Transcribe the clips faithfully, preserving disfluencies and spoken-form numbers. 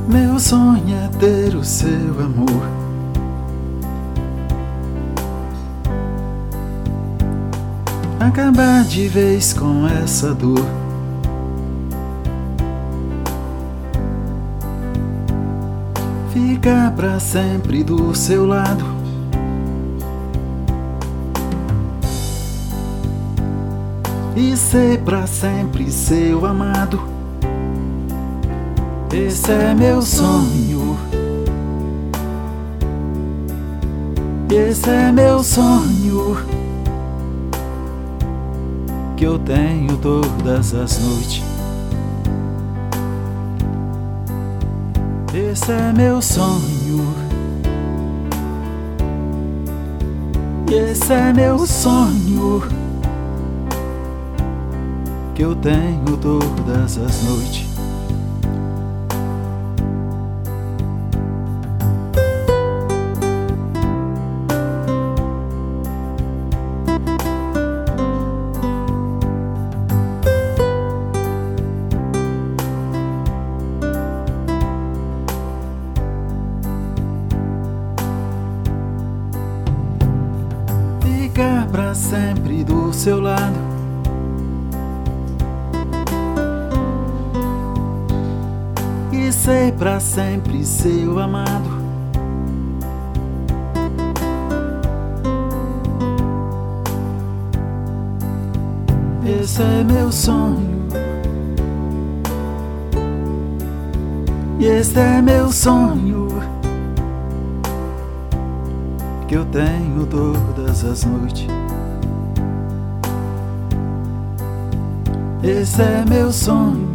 Meu sonho é ter o seu amor. Acabar de vez com essa dor. Ficar pra sempre do seu lado. E ser pra sempre seu amado. Esse é meu sonho. Esse é meu sonho, que eu tenho todas as noites. Esse é meu sonho. Esse é meu sonho, que eu tenho todas as noites. Ficar pra sempre do seu lado. E ser pra sempre seu amado. Esse é meu sonho. E esse é meu sonho, que eu tenho todas as noites. Esse é meu sonho.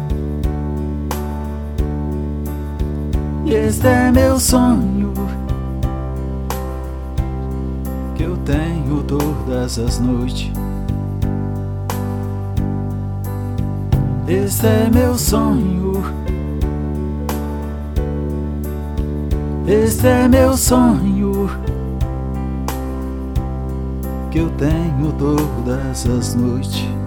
Esse é meu sonho, que eu tenho todas as noites. Esse é meu sonho. Esse é meu sonho, que eu tenho todas as noites.